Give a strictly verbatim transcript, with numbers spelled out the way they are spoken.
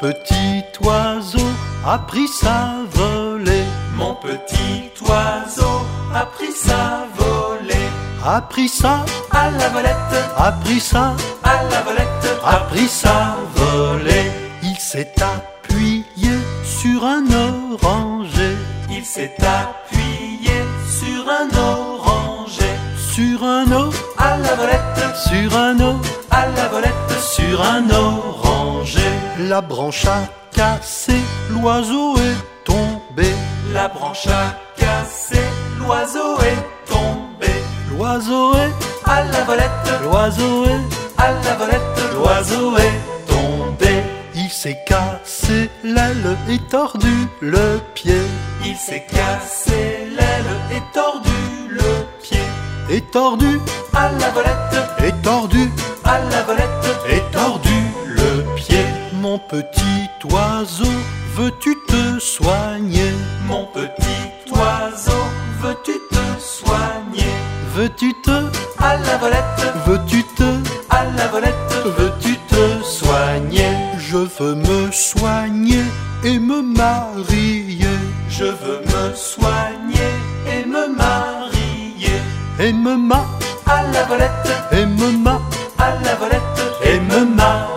petit oiseau a pris sa volée. Mon petit oiseau a pris sa volée. A pris ça À la volette, a pris ça à la volette, a pris sa volée. Il s'est appuyé sur un oranger. Il s'est appuyé sur un oranger. Sur un o, À la volette, sur un o, à la volette, sur un oranger. La branche a cassé, l'oiseau est tombé. la branche a cassé, l'oiseau est tombé. L'oiseau est, À la volette, l'oiseau est, à la volette, l'oiseau est tombé. Il s'est cassé l'aile et tordu le pied. Il s'est cassé l'aile et tordu le pied. Et tordu, À la volette, et tordu, à la volette, et tordu le pied. Mon petit oiseau, veux-tu te soigner? mon petit oiseau, veux-tu te soigner? Veux-tu te, À la volette, veux-tu te, à la volette, veux-tu te soigner? Je veux me soigner et me marier. je veux me soigner et me marier. Et me ma, À la volette, et me ma, à la volette, et me ma.